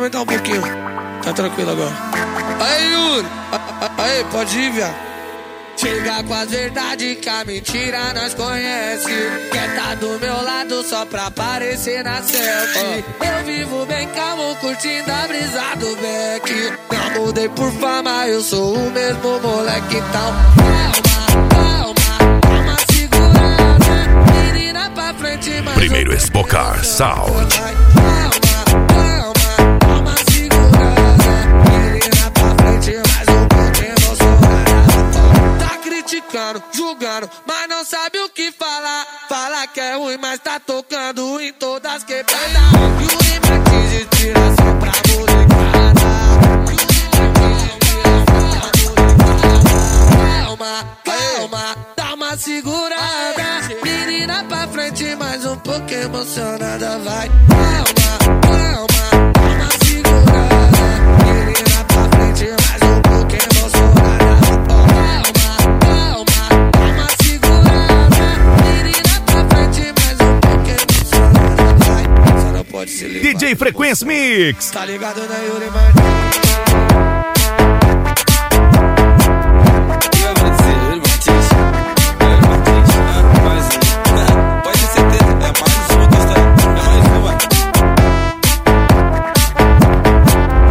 aumentar um pouquinho. Tá tranquilo agora. Aí, Yuri. Aí, pode ir, viado. Chega com as verdades que a mentira nós conhece. Quer tá do meu lado só pra aparecer na selfie. Eu vivo bem calmo, curtindo a brisa do Beck. Não mudei por fama, eu sou o mesmo moleque. Então calma, segurada. Menina pra frente, mas Primeiro Esbocar Sound. Calma, segurada. Menina pra frente, mas um pouquinho emocionada. Tá criticando, julgando, mas não sabe o que falar. Fala que é ruim, mas tá tocando em todas quebradas. E o Martins de tiração pra molecada. Calma, dá uma segurada. Menina pra frente, mais um pouco emocionada. Vai, calma, dá uma segurada. Menina pra frente, mais um pouco emocionada. Calma, dá uma segurada. Menina pra frente, mais um pouco emocionada. Vai, só não pode se ligar. DJ Frequência Mix. Tá ligado, né, Yuri Martins?